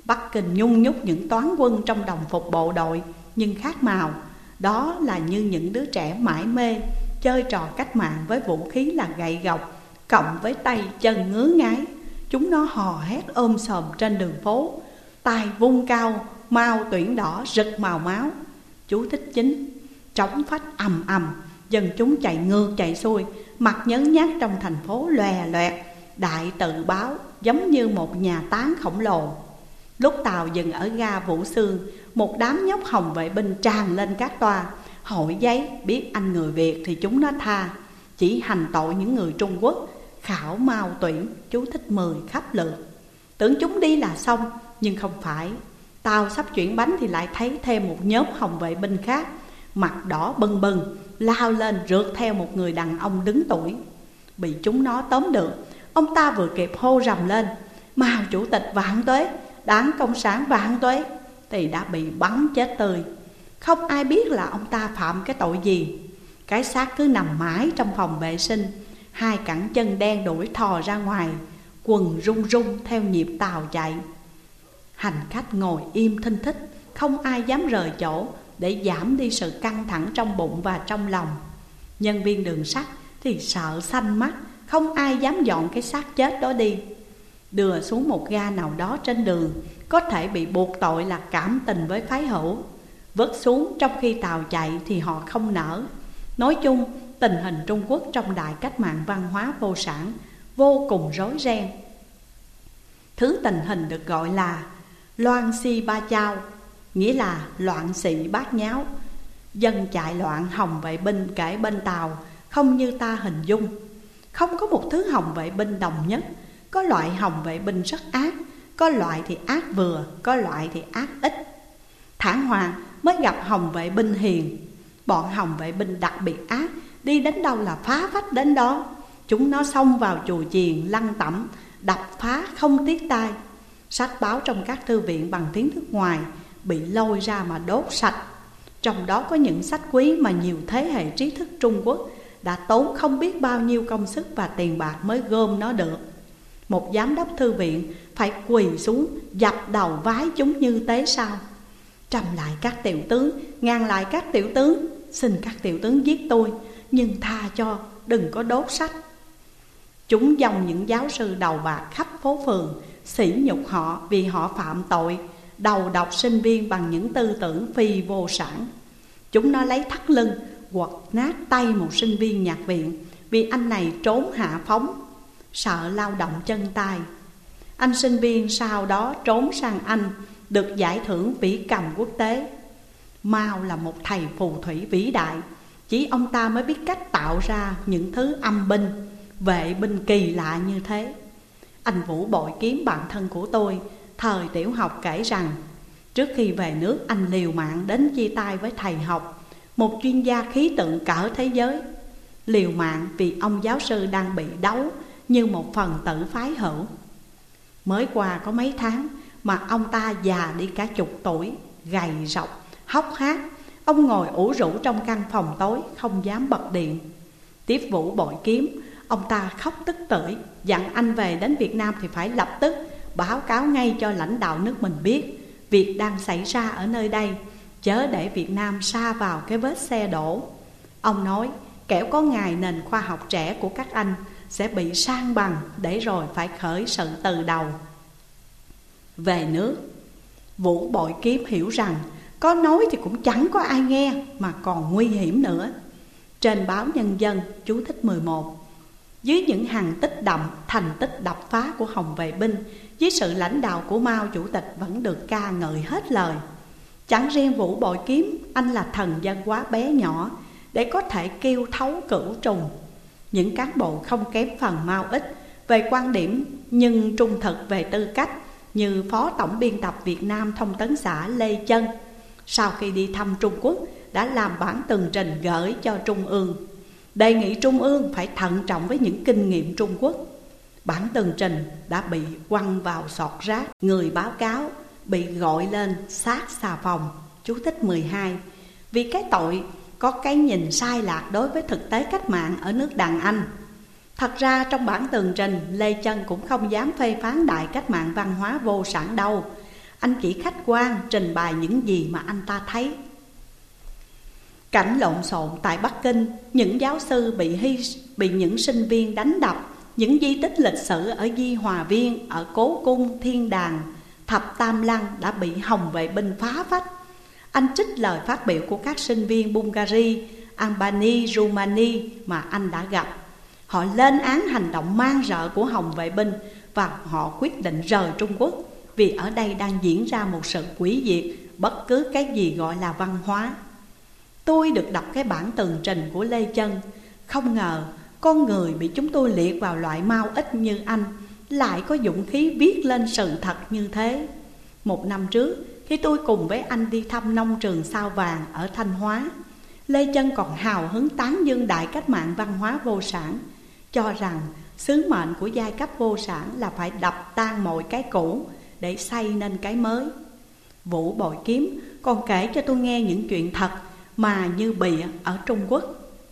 Bắc Kinh nhung nhúc những toán quân trong đồng phục bộ đội, nhưng khác màu. Đó là như những đứa trẻ mải mê chơi trò cách mạng với vũ khí là gậy gộc, cộng với tay chân ngứa ngáy. Chúng nó hò hét ôm sòm trên đường phố, tay vung cao, mao tuyển đỏ rực màu máu. Chú thích chính: trống phách ầm ầm, dân chúng chạy ngược chạy xuôi, mặt nhớn nhác trong thành phố lòe loẹt, đại tự báo giống như một nhà táng khổng lồ. Lúc tàu dừng ở ga Vũ Xương, một đám nhóc hồng vệ binh tràn lên các toa, hỏi giấy biết anh người Việt thì chúng nó tha, chỉ hành tội những người Trung Quốc, khảo mao tuyển. Chú thích mười khắp lượt. Tưởng chúng đi là xong, nhưng không phải. Tàu sắp chuyển bánh thì lại thấy thêm một nhóm hồng vệ binh khác, mặt đỏ bừng bừng, lao lên rượt theo một người đàn ông đứng tuổi. Bị chúng nó tóm được, ông ta vừa kịp hô rầm lên: Mao Chủ tịch vạn tuế, Đảng Cộng sản vạn tuế, thì đã bị bắn chết tươi. Không ai biết là ông ta phạm cái tội gì. Cái xác cứ nằm mãi trong phòng vệ sinh, hai cẳng chân đen đuổi thò ra ngoài, quần rung rung theo nhịp tàu chạy. Hành khách ngồi im thinh thích, không ai dám rời chỗ để giảm đi sự căng thẳng trong bụng và trong lòng. Nhân viên đường sắt thì sợ xanh mắt, không ai dám dọn cái xác chết đó đi. Đưa xuống một ga nào đó trên đường, có thể bị buộc tội là cảm tình với phái hữu. Vớt xuống trong khi tàu chạy thì họ không nỡ. Nói chung, tình hình Trung Quốc trong đại cách mạng văn hóa vô sản vô cùng rối ren. Thứ tình hình được gọi là loan si ba chao, nghĩa là loạn xị bát nháo. Dân chạy loạn, hồng vệ binh kể bên tàu không như ta hình dung. Không có một thứ hồng vệ binh đồng nhất. Có loại hồng vệ binh rất ác, có loại thì ác vừa, có loại thì ác ít. Thản Hoàng mới gặp hồng vệ binh hiền. Bọn hồng vệ binh đặc biệt ác, đi đến đâu là phá phách đến đó. Chúng nó xông vào chùa chiền, lăng tẩm, đập phá không tiếc tay. Sách báo trong các thư viện bằng tiếng nước ngoài bị lôi ra mà đốt sạch. Trong đó có những sách quý mà nhiều thế hệ trí thức Trung Quốc đã tốn không biết bao nhiêu công sức và tiền bạc mới gom nó được. Một giám đốc thư viện phải quỳ xuống dập đầu vái chúng như thế sao? Trầm lại các tiểu tướng, ngăn lại các tiểu tướng, xin các tiểu tướng giết tôi, nhưng tha cho, đừng có đốt sách. Chúng dòng những giáo sư đầu bạc khắp phố phường, sỉ nhục họ vì họ phạm tội, đầu độc sinh viên bằng những tư tưởng phi vô sản. Chúng nó lấy thắt lưng quật nát tay một sinh viên nhạc viện vì anh này trốn hạ phóng, sợ lao động chân tay. Anh sinh viên sau đó trốn sang Anh, được giải thưởng vĩ cầm quốc tế. Mao là một thầy phù thủy vĩ đại, chỉ ông ta mới biết cách tạo ra những thứ âm binh, vệ binh kỳ lạ như thế. Anh Vũ Bội Kiếm, bạn thân của tôi, thời tiểu học kể rằng trước khi về nước anh liều mạng đến chia tay với thầy học, một chuyên gia khí tượng cỡ thế giới. Liều mạng vì ông giáo sư đang bị đấu như một phần tử phái hữu. Mới qua có mấy tháng mà ông ta già đi cả chục tuổi, gầy rộc, hốc hác. Ông ngồi ủ rũ trong căn phòng tối, không dám bật điện. Tiếp Vũ Bội Kiếm, ông ta khóc tức tưởi, dặn anh về đến Việt Nam thì phải lập tức báo cáo ngay cho lãnh đạo nước mình biết việc đang xảy ra ở nơi đây, chớ để Việt Nam sa vào cái vết xe đổ. Ông nói kẻo có ngày nền khoa học trẻ của các anh sẽ bị san bằng, để rồi phải khởi sự từ đầu. Về nước, Vũ Bội Kiếm hiểu rằng có nói thì cũng chẳng có ai nghe, mà còn nguy hiểm nữa. Trên báo Nhân dân, chú thích mười một, dưới những hàng tích đậm thành tích đập phá của hồng vệ binh, dưới sự lãnh đạo của Mao Chủ tịch vẫn được ca ngợi hết lời. Chẳng riêng Vũ Bội Kiếm, anh là thần dân quá bé nhỏ để có thể kêu thấu cửu trùng. Những cán bộ không kém phần Mao ít về quan điểm nhưng trung thực về tư cách, như Phó Tổng biên tập Việt Nam Thông tấn xã Lê Chân, sau khi đi thăm Trung Quốc đã làm bản tường trình gửi cho Trung ương, đề nghị Trung ương phải thận trọng với những kinh nghiệm Trung Quốc. Bản tường trình đã bị quăng vào sọt rác. Người báo cáo bị gọi lên sát xà phòng, chú thích mười hai, vì cái tội có cái nhìn sai lạc đối với thực tế cách mạng ở nước Đàn Anh. Thật ra trong bản tường trình, Lê Chân cũng không dám phê phán đại cách mạng văn hóa vô sản đâu. anh chỉ khách quan trình bày những gì mà anh ta thấy. Cảnh lộn xộn tại Bắc Kinh, những giáo sư bị hy, bị những sinh viên đánh đập, những di tích lịch sử ở Di Hòa Viên, ở Cố Cung, Thiên Đàng, Thập Tam Lăng đã bị Hồng vệ binh phá phách. Anh trích lời phát biểu của các sinh viên Bulgaria, Albania, Romania mà anh đã gặp. Họ lên án hành động man rợ của Hồng vệ binh và họ quyết định rời Trung Quốc, vì ở đây đang diễn ra một sự hủy diệt bất cứ cái gì gọi là văn hóa. Tôi được đọc cái bản tường trình của Lê Chân. Không ngờ con người bị chúng tôi liệt vào loại mau ích như anh lại có dũng khí viết lên sự thật như thế. Một năm trước, khi tôi cùng với anh đi thăm nông trường Sao Vàng ở Thanh Hóa, Lê Chân còn hào hứng tán dương đại cách mạng văn hóa vô sản, cho rằng sứ mệnh của giai cấp vô sản là phải đập tan mọi cái cũ để xây nên cái mới. Vũ Bội Kiếm còn kể cho tôi nghe những chuyện thật mà như bịa ở Trung Quốc.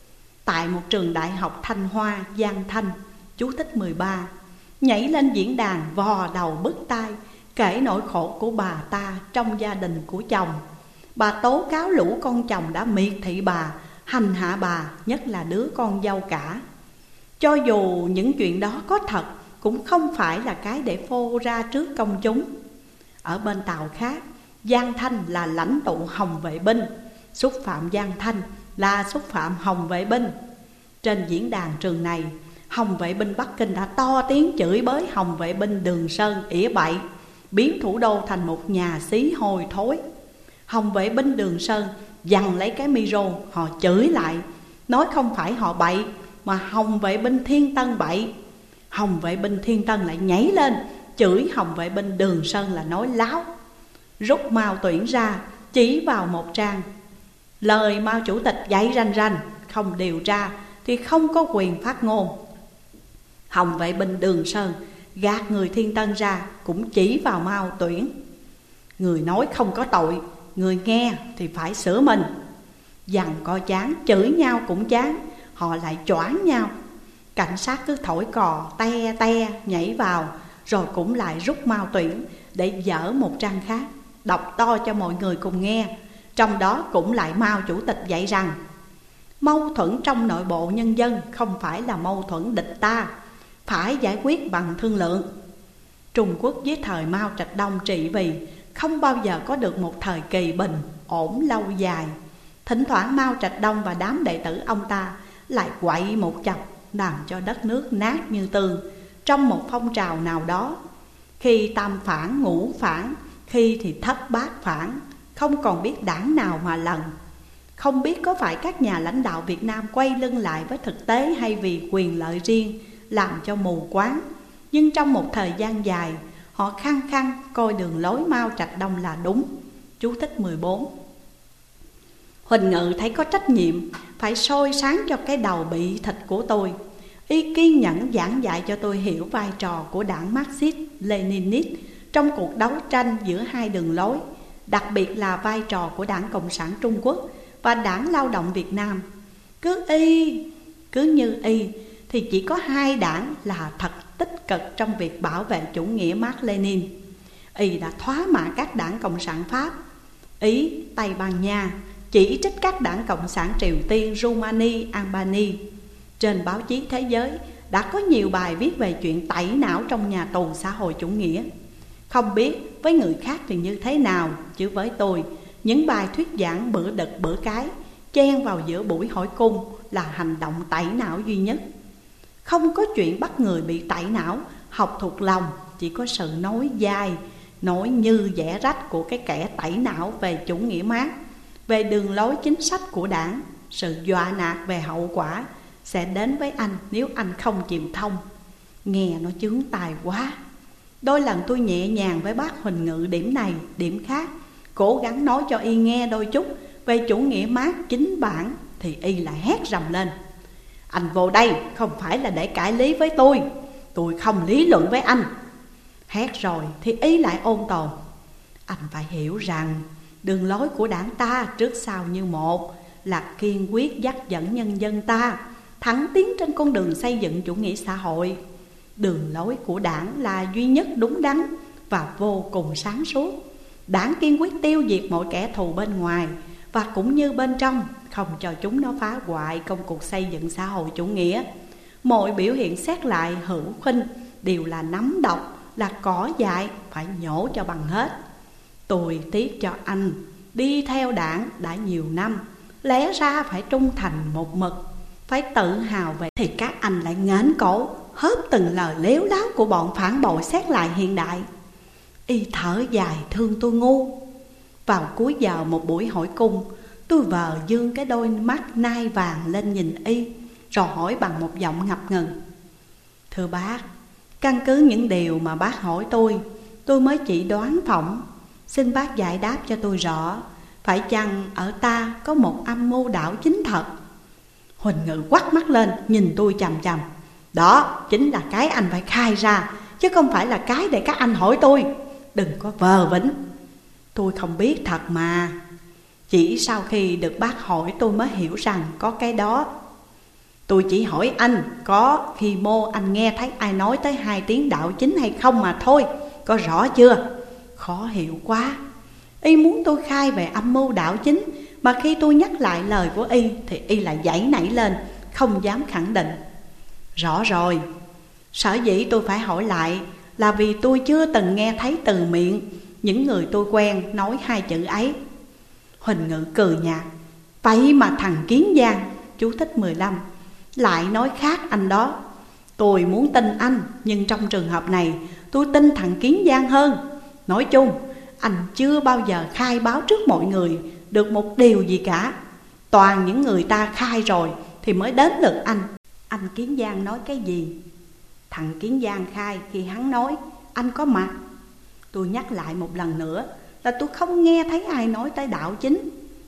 Tại một trường đại học Thanh Hoa, Giang Thanh, chú thích mười ba, nhảy lên diễn đàn vò đầu bứt tai kể nỗi khổ của bà ta trong gia đình của chồng. Bà tố cáo lũ con chồng đã miệt thị bà, hành hạ bà, nhất là đứa con dâu cả. Cho dù những chuyện đó có thật, cũng không phải là cái để phô ra trước công chúng. Ở bên tàu khác, Giang Thanh là lãnh tụ Hồng vệ binh, xúc phạm Giang Thanh là xúc phạm Hồng vệ binh. Trên diễn đàn trường này, Hồng vệ binh Bắc Kinh đã to tiếng chửi bới Hồng vệ binh Đường Sơn ỉa bậy, biến thủ đô thành một nhà xí hôi thối. Hồng vệ binh Đường Sơn giằng lấy cái micro, họ chửi lại, nói không phải họ bậy mà Hồng vệ binh Thiên Tân bậy. Hồng vệ binh Thiên Tân lại nhảy lên chửi Hồng vệ binh Đường Sơn là nói láo, rút Mao Tuyển ra chỉ vào một trang: lời Mao chủ tịch dạy rành rành, không điều tra thì không có quyền phát ngôn. Hồng vệ binh Đường Sơn gạt người Thiên Tân ra cũng chỉ vào Mao Tuyển: người nói không có tội, người nghe thì phải sửa mình. Dằn co chán, chửi nhau cũng chán, họ lại choáng nhau. Cảnh sát cứ thổi cò te te nhảy vào, rồi cũng lại rút Mao Tuyển để dở một trang khác, đọc to cho mọi người cùng nghe. Trong đó cũng lại Mao chủ tịch dạy rằng mâu thuẫn trong nội bộ nhân dân không phải là mâu thuẫn địch ta, phải giải quyết bằng thương lượng. Trung Quốc dưới thời Mao Trạch Đông trị vì không bao giờ có được một thời kỳ bình ổn lâu dài. Thỉnh thoảng Mao Trạch Đông và đám đệ tử ông ta lại quậy một chập, làm cho đất nước nát như tương trong một phong trào nào đó. Khi tam phản ngũ phản, khi thì thất bát phản, không còn biết đảng nào mà lần. Không biết có phải các nhà lãnh đạo Việt Nam quay lưng lại với thực tế hay vì quyền lợi riêng làm cho mù quáng. Nhưng trong một thời gian dài, họ khăng khăng coi đường lối Mao Trạch Đông là đúng. Chú thích mười bốn. Huỳnh Ngự thấy có trách nhiệm phải soi sáng cho cái đầu bị thịt của tôi. Y kiên nhẫn giảng dạy cho tôi hiểu vai trò của đảng Marxist Leninist trong cuộc đấu tranh giữa hai đường lối, đặc biệt là vai trò của Đảng Cộng sản Trung Quốc và Đảng Lao động Việt Nam. Cứ y, cứ như y thì chỉ có hai đảng là thật tích cực trong việc bảo vệ chủ nghĩa Mác Lênin. Y đã thoá mạ các đảng Cộng sản Pháp, Ý, Tây Ban Nha, chỉ trích các đảng Cộng sản Triều Tiên, Rumani, Albania. Trên báo chí thế giới đã có nhiều bài viết về chuyện tẩy não trong nhà tù xã hội chủ nghĩa. Không biết với người khác thì như thế nào, chứ với tôi, những bài thuyết giảng bữa đực bữa cái chen vào giữa buổi hỏi cung là hành động tẩy não duy nhất. Không có chuyện bắt người bị tẩy não học thuộc lòng, chỉ có sự nói dai, nói như vẽ rách của cái kẻ tẩy não về chủ nghĩa Mác, về đường lối chính sách của đảng. Sự dọa nạt về hậu quả sẽ đến với anh nếu anh không chịu thông. Nghe nó chướng tai quá. Đôi lần tôi nhẹ nhàng với bác Huỳnh Ngự điểm này, điểm khác, cố gắng nói cho y nghe đôi chút về chủ nghĩa Mác chính bản, thì y lại hét rầm lên: anh vô đây không phải là để cãi lý với tôi, tôi không lý luận với anh. Hét rồi thì y lại ôn tồn: anh phải hiểu rằng đường lối của đảng ta trước sau như một, là kiên quyết dắt dẫn nhân dân ta thẳng tiến trên con đường xây dựng chủ nghĩa xã hội. Đường lối của đảng là duy nhất đúng đắn và vô cùng sáng suốt. Đảng kiên quyết tiêu diệt mọi kẻ thù bên ngoài và cũng như bên trong, không cho chúng nó phá hoại công cuộc xây dựng xã hội chủ nghĩa. Mọi biểu hiện xét lại hữu khinh đều là nấm độc, là cỏ dại, phải nhổ cho bằng hết. Tôi tiếc cho anh đi theo đảng đã nhiều năm, lẽ ra phải trung thành một mực, phải tự hào về, thì các anh lại nghển cổ hớp từng lời lếu láo của bọn phản bội xét lại hiện đại. Y thở dài thương tôi ngu. Vào cuối giờ một buổi hỏi cung, tôi vờ dương cái đôi mắt nai vàng lên nhìn Y, rồi hỏi bằng một giọng ngập ngừng: Thưa bác, căn cứ những điều mà bác hỏi tôi, tôi mới chỉ đoán phỏng. Xin bác giải đáp cho tôi rõ, phải chăng ở ta có một âm mưu đảo chính thật? Huỳnh Ngự quắt mắt lên nhìn tôi chằm chằm: Đó chính là cái anh phải khai ra, chứ không phải là cái để các anh hỏi tôi. Đừng có vờ vĩnh. Tôi không biết thật mà. Chỉ sau khi được bác hỏi tôi mới hiểu rằng có cái đó. Tôi chỉ hỏi anh có khi mô anh nghe thấy ai nói tới hai tiếng đạo chính hay không mà thôi. Có rõ chưa? Khó hiểu quá. Y muốn tôi khai về âm mưu đạo chính, mà khi tôi nhắc lại lời của Y thì Y lại giãy nảy lên, không dám khẳng định. Rõ rồi. Sở dĩ tôi phải hỏi lại là vì tôi chưa từng nghe thấy từ miệng những người tôi quen nói hai chữ ấy. Huỳnh Ngự cười nhạt: Vậy mà thằng Kiến Giang, chú thích mười lăm, lại nói khác anh đó. Tôi muốn tin anh, nhưng trong trường hợp này tôi tin thằng Kiến Giang hơn. Nói chung, anh chưa bao giờ khai báo trước mọi người được một điều gì cả. Toàn những người ta khai rồi thì mới đến lượt anh. Anh Kiến Giang nói cái gì? Thằng Kiến Giang khai khi hắn nói anh có mặt. Tôi nhắc lại một lần nữa là tôi không nghe thấy ai nói tới đạo chính.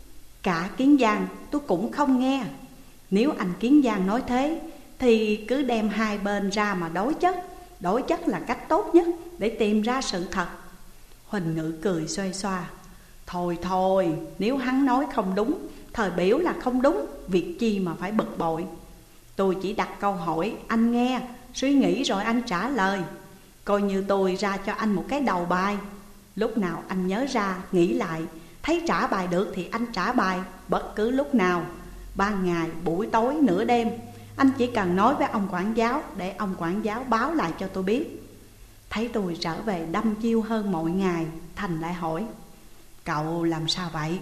Cả Kiến Giang tôi cũng không nghe. Nếu anh Kiến Giang nói thế thì cứ đem hai bên ra mà đối chất. Đối chất là cách tốt nhất để tìm ra sự thật. Huỳnh Ngự cười xoay xoa: Thôi thôi, nếu hắn nói không đúng, thời biểu là không đúng, việc chi mà phải bực bội. Tôi chỉ đặt câu hỏi, anh nghe, suy nghĩ rồi anh trả lời. Coi như tôi ra cho anh một cái đầu bài. Lúc nào anh nhớ ra, nghĩ lại, thấy trả bài được thì anh trả bài bất cứ lúc nào. Ban ngày, buổi tối, nửa đêm, anh chỉ cần nói với ông quản giáo để ông quản giáo báo lại cho tôi biết. Thấy tôi trở về đăm chiêu hơn mọi ngày, Thành lại hỏi: Cậu làm sao vậy?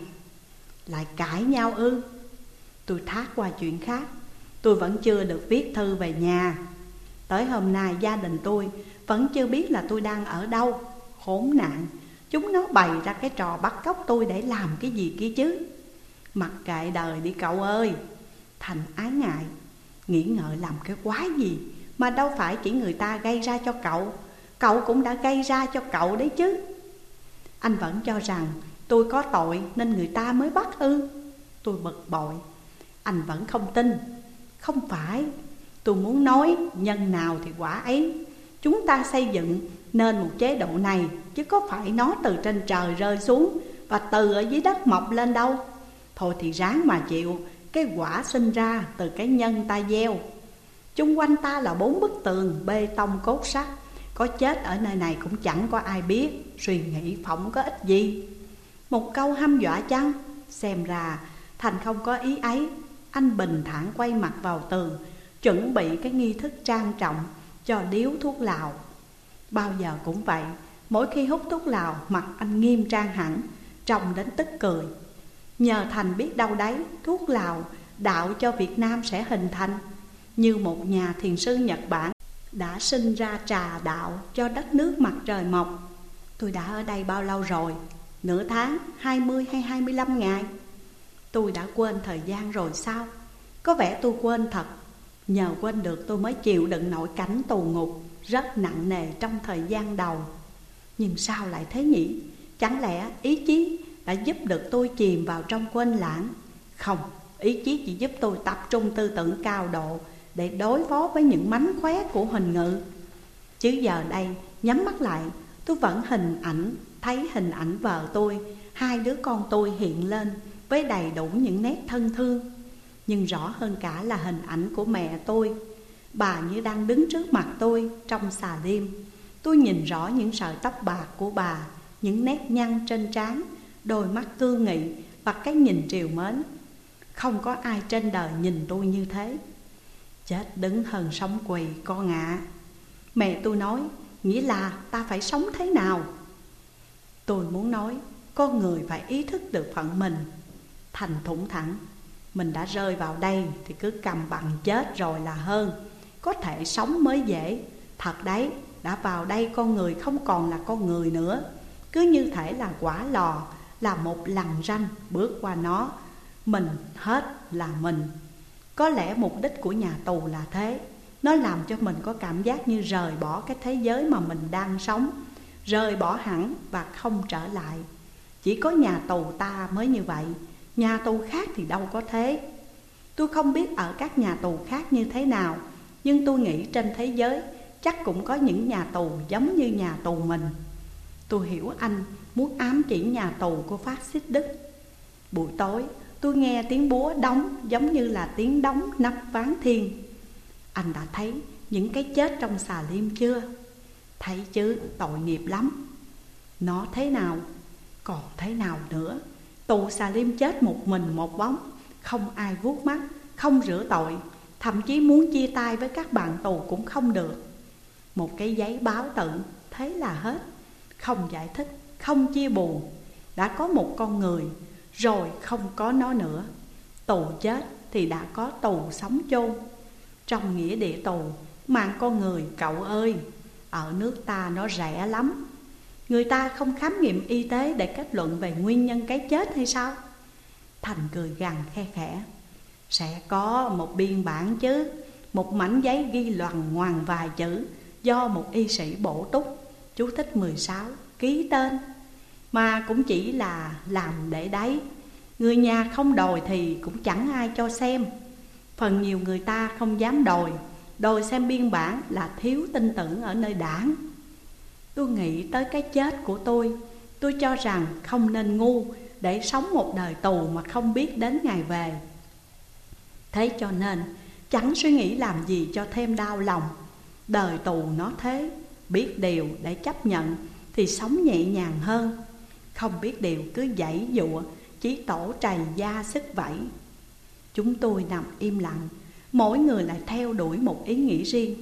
Lại cãi nhau ư? Tôi thác qua chuyện khác. Tôi vẫn chưa được viết thư về nhà. Tới hôm nay gia đình tôi vẫn chưa biết là tôi đang ở đâu. Khốn nạn, chúng nó bày ra cái trò bắt cóc tôi để làm cái gì kia chứ. Mặc kệ đời đi cậu ơi. Thành ái ngại: Nghĩ ngợi làm cái quái gì mà đâu phải chỉ người ta gây ra cho cậu. Cậu cũng đã gây ra cho cậu đấy chứ. Anh vẫn cho rằng tôi có tội nên người ta mới bắt ư? Tôi bực bội. Anh vẫn không tin. Không phải. Tôi muốn nói nhân nào thì quả ấy. Chúng ta xây dựng nên một chế độ này, chứ có phải nó từ trên trời rơi xuống và từ ở dưới đất mọc lên đâu. Thôi thì ráng mà chịu. Cái quả sinh ra từ cái nhân ta gieo. Chung quanh ta là bốn bức tường bê tông cốt sắt. Có chết ở nơi này cũng chẳng có ai biết. Suy nghĩ phỏng có ích gì. Một câu hăm dọa chăng? Xem ra Thành không có ý ấy. Anh bình thản quay mặt vào tường, chuẩn bị cái nghi thức trang trọng cho điếu thuốc lào. Bao giờ cũng vậy, mỗi khi hút thuốc lào mặt anh nghiêm trang hẳn, trông đến tức cười. Nhờ Thành biết đâu đấy, thuốc lào đạo cho Việt Nam sẽ hình thành. Như một nhà thiền sư Nhật Bản đã sinh ra trà đạo cho đất nước mặt trời mọc. Tôi đã ở đây bao lâu rồi? Nửa tháng, hai mươi hay hai mươi lăm ngày? Tôi đã quên thời gian rồi sao? Có vẻ tôi quên thật. Nhờ quên được tôi mới chịu đựng nổi cảnh tù ngục rất nặng nề trong thời gian đầu. Nhưng sao lại thế nhỉ? Chẳng lẽ ý chí đã giúp được tôi chìm vào trong quên lãng? Không, ý chí chỉ giúp tôi tập trung tư tưởng cao độ để đối phó với những mánh khóe của Huỳnh Ngự. Chứ giờ đây nhắm mắt lại, tôi vẫn hình ảnh thấy hình ảnh vợ tôi, hai đứa con tôi hiện lên với đầy đủ những nét thân thương. Nhưng rõ hơn cả là hình ảnh của mẹ tôi. Bà như đang đứng trước mặt tôi trong xà lim. Tôi nhìn rõ những sợi tóc bạc của bà những nét nhăn trên trán, đôi mắt cương nghị và cái nhìn trìu mến. Không có ai trên đời nhìn tôi như thế. Chết đứng hơn sống quỳ con ạ. À. Mẹ tôi nói, nghĩa là ta phải sống thế nào? Tôi muốn nói, con người phải ý thức được phận mình. Thành thủng thẳng, mình đã rơi vào đây thì cứ cầm bằng chết rồi là hơn. Có thể sống mới dễ. Thật đấy, đã vào đây con người không còn là con người nữa. Cứ như thể là quả lò, là một lằn ranh, bước qua nó, mình hết là mình. Có lẽ mục đích của nhà tù là thế. Nó làm cho mình có cảm giác như rời bỏ cái thế giới mà mình đang sống, rời bỏ hẳn và không trở lại. Chỉ có nhà tù ta mới như vậy, nhà tù khác thì đâu có thế. Tôi không biết ở các nhà tù khác như thế nào, nhưng tôi nghĩ trên thế giới chắc cũng có những nhà tù giống như nhà tù mình. Tôi hiểu anh muốn ám chỉ nhà tù của phát xít Đức. Buổi tối tôi nghe tiếng búa đóng giống như là tiếng đóng nắp ván thiên. Anh đã thấy những cái chết trong xà lim chưa? Thấy chứ, tội nghiệp lắm. Nó thế nào? Còn thế nào nữa? Tù xà lim chết một mình một bóng, không ai vuốt mắt, không rửa tội, thậm chí muốn chia tay với các bạn tù cũng không được. Một cái giấy báo tự, thế là hết. Không giải thích, không chia buồn. Đã có một con người, rồi không có nó nữa. Tù chết thì đã có tù sống chôn. Trong nghĩa địa tù, mạng con người cậu ơi, ở nước ta nó rẻ lắm. Người ta không khám nghiệm y tế để kết luận về nguyên nhân cái chết hay sao? Thành cười gằn khe khẽ. Sẽ có một biên bản chứ, một mảnh giấy ghi loằng ngoằng vài chữ do một y sĩ bổ túc, chú thích mười sáu, ký tên. Mà cũng chỉ là làm để đấy. Người nhà không đòi thì cũng chẳng ai cho xem. Phần nhiều người ta không dám đòi, đòi xem biên bản là thiếu tin tưởng ở nơi đảng. Tôi nghĩ tới cái chết của tôi. Tôi cho rằng không nên ngu để sống một đời tù mà không biết đến ngày về. Thế cho nên chẳng suy nghĩ làm gì cho thêm đau lòng. Đời tù nó thế, biết điều để chấp nhận thì sống nhẹ nhàng hơn. Không biết điều cứ giãy giụa, chỉ tổ trầy da sức vẫy. Chúng tôi nằm im lặng, mỗi người lại theo đuổi một ý nghĩ riêng.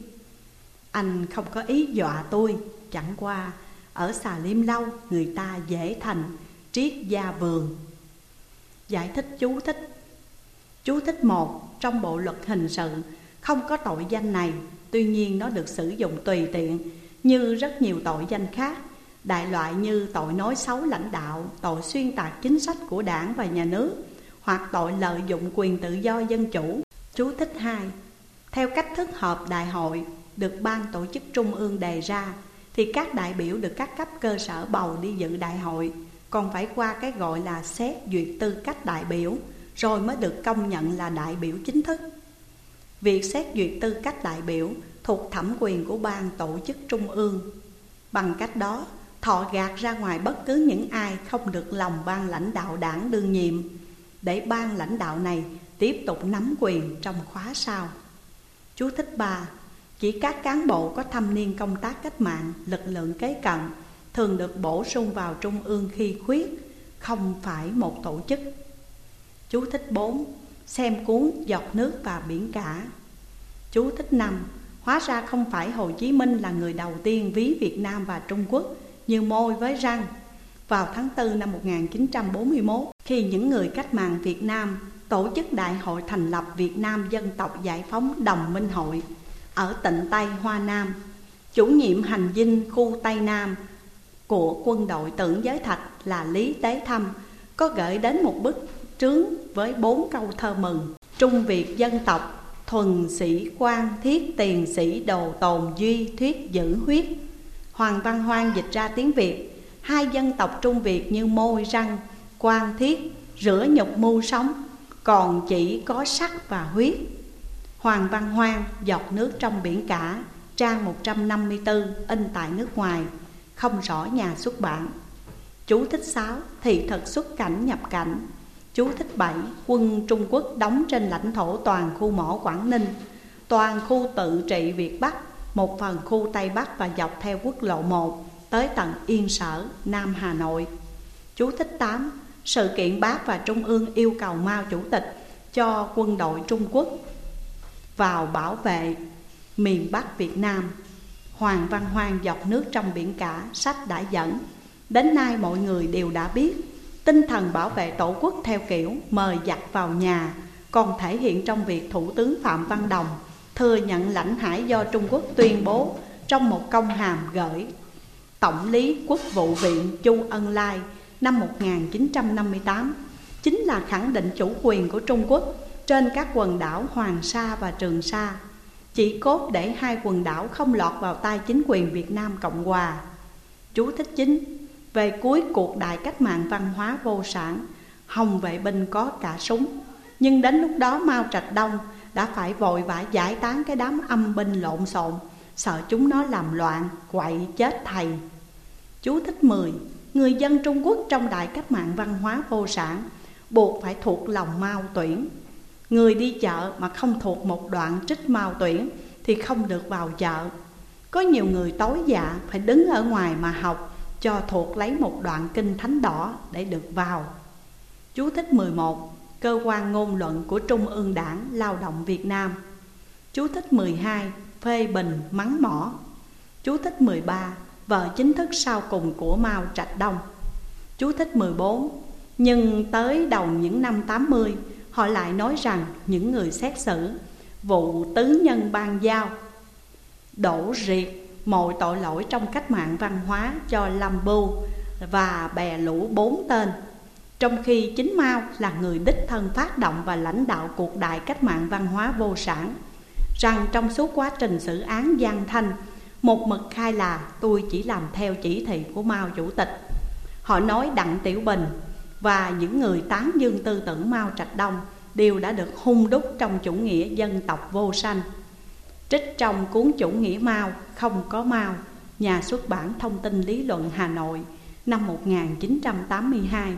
Anh không có ý dọa tôi, chẳng qua ở xà lim lâu người ta dễ thành triết gia vườn. Giải thích chú thích. Chú thích một, trong bộ luật hình sự không có tội danh này. Tuy nhiên nó được sử dụng tùy tiện như rất nhiều tội danh khác. Đại loại như tội nói xấu lãnh đạo, tội xuyên tạc chính sách của đảng và nhà nước, hoặc tội lợi dụng quyền tự do dân chủ. Chú thích hai. Theo cách thức họp đại hội được ban tổ chức trung ương đề ra, thì các đại biểu được các cấp cơ sở bầu đi dự đại hội còn phải qua cái gọi là xét duyệt tư cách đại biểu, rồi mới được công nhận là đại biểu chính thức. Việc xét duyệt tư cách đại biểu thuộc thẩm quyền của ban tổ chức trung ương. Bằng cách đó, thọ gạt ra ngoài bất cứ những ai không được lòng ban lãnh đạo đảng đương nhiệm, để ban lãnh đạo này tiếp tục nắm quyền trong khóa sau. Chú thích ba. Chỉ các cán bộ có thâm niên công tác cách mạng, lực lượng kế cận thường được bổ sung vào trung ương khi khuyết, không phải một tổ chức. Chú thích bốn. Xem cuốn Giọt nước và biển cả. Chú thích năm. Hóa ra không phải Hồ Chí Minh là người đầu tiên ví Việt Nam và Trung Quốc như môi với răng. Vào tháng tư năm một nghìn chín trăm bốn mươi mốt, khi những người cách mạng Việt Nam tổ chức đại hội thành lập Việt Nam Dân tộc Giải phóng Đồng Minh Hội ở Tịnh Tây Hoa Nam, chủ nhiệm hành dinh khu Tây Nam của quân đội Tưởng Giới Thạch là Lý Tế Thâm có gửi đến một bức trướng với bốn câu thơ mừng: Trung Việt dân tộc, thuần sĩ quan thiết tiền sĩ đồ tồn duy thuyết giữ huyết. Hoàng Văn Hoan dịch ra tiếng Việt: hai dân tộc Trung Việt như môi răng, quan thiết, rửa nhục mưu sống, còn chỉ có sắc và huyết. Hoàng Văn Hoan, Giọt nước trong biển cả, trang một trăm năm mươi tư, in tại nước ngoài, không rõ nhà xuất bản. Chú thích sáu. Thị thực xuất cảnh nhập cảnh. Chú thích bảy. Quân Trung Quốc đóng trên lãnh thổ toàn khu mỏ Quảng Ninh, toàn khu tự trị Việt Bắc, một phần khu Tây Bắc và dọc theo quốc lộ một tới tận Yên Sở, Nam Hà Nội. Chú thích tám. Sự kiện Bác và Trung ương yêu cầu Mao Chủ tịch cho quân đội Trung Quốc vào bảo vệ miền Bắc Việt Nam. Hoàng Văn Hoan, Giọt nước trong biển cả, sách đã dẫn. Đến nay mọi người đều đã biết, tinh thần bảo vệ tổ quốc theo kiểu mời giặc vào nhà còn thể hiện trong việc Thủ tướng Phạm Văn Đồng thừa nhận lãnh hải do Trung Quốc tuyên bố trong một công hàm gửi Tổng lý Quốc vụ viện Chu Ân Lai năm một nghìn chín trăm năm mươi tám, chính là khẳng định chủ quyền của Trung Quốc trên các quần đảo Hoàng Sa và Trường Sa, chỉ cốt để hai quần đảo không lọt vào tay chính quyền Việt Nam Cộng Hòa. Chú thích chính. Về cuối cuộc đại cách mạng văn hóa vô sản, Hồng vệ binh có cả súng, nhưng đến lúc đó Mao Trạch Đông đã phải vội vã giải tán cái đám âm binh lộn xộn, sợ chúng nó làm loạn, quậy chết thầy. Chú thích mười. Người dân Trung Quốc trong đại cách mạng văn hóa vô sản buộc phải thuộc lòng Mao tuyển. Người đi chợ mà không thuộc một đoạn trích Mao tuyển thì không được vào chợ. Có nhiều người tối dạ phải đứng ở ngoài mà học cho thuộc lấy một đoạn kinh thánh đỏ để được vào. Chú thích mười một. Cơ quan ngôn luận của Trung ương Đảng Lao động Việt Nam. Chú thích mười hai. Phê bình mắng mỏ. Chú thích mười ba. Vợ chính thức sau cùng của Mao Trạch Đông. Chú thích mười bốn. Nhưng tới đầu những năm tám mươi, họ lại nói rằng những người xét xử vụ tứ nhân ban giao đổ riệt mọi tội lỗi trong cách mạng văn hóa cho Lâm Bưu và bè lũ bốn tên, trong khi chính Mao là người đích thân phát động và lãnh đạo cuộc đại cách mạng văn hóa vô sản, rằng trong suốt quá trình xử án Giang Thanh một mực khai là tôi chỉ làm theo chỉ thị của Mao Chủ tịch. Họ nói Đặng Tiểu Bình và những người tán dương tư tưởng Mao Trạch Đông đều đã được hun đúc trong chủ nghĩa dân tộc vô sanh. Trích trong cuốn Chủ nghĩa Mao không có Mao, nhà xuất bản Thông tin Lý luận Hà Nội, năm một nghìn chín trăm tám mươi hai.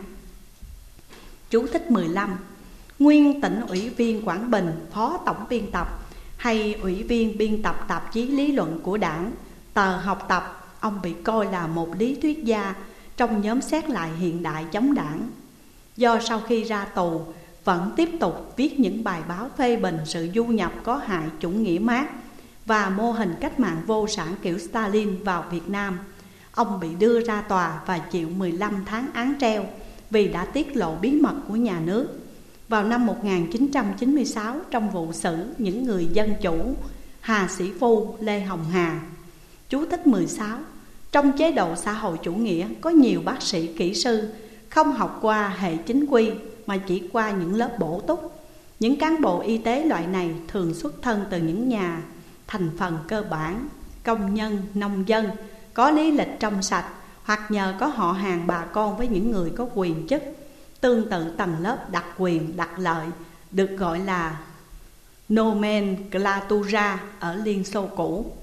Chú thích mười lăm. Nguyên tỉnh ủy viên Quảng Bình, phó tổng biên tập hay ủy viên biên tập tạp chí Lý luận của Đảng, tờ Học tập, ông bị coi là một lý thuyết gia trong nhóm xét lại hiện đại chống Đảng. Do sau khi ra tù vẫn tiếp tục viết những bài báo phê bình sự du nhập có hại chủ nghĩa Mác và mô hình cách mạng vô sản kiểu Stalin vào Việt Nam, ông bị đưa ra tòa và chịu mười lăm tháng án treo vì đã tiết lộ bí mật của nhà nước. Vào năm một nghìn chín trăm chín mươi sáu, trong vụ xử những người dân chủ Hà Sĩ Phu, Lê Hồng Hà. Chú thích mười sáu. Trong chế độ xã hội chủ nghĩa có nhiều bác sĩ kỹ sư không học qua hệ chính quy mà chỉ qua những lớp bổ túc. Những cán bộ y tế loại này thường xuất thân từ những nhà thành phần cơ bản, công nhân, nông dân, có lý lịch trong sạch, hoặc nhờ có họ hàng bà con với những người có quyền chức, tương tự tầng lớp đặc quyền đặc lợi, được gọi là nomenclatura ở Liên Xô cũ.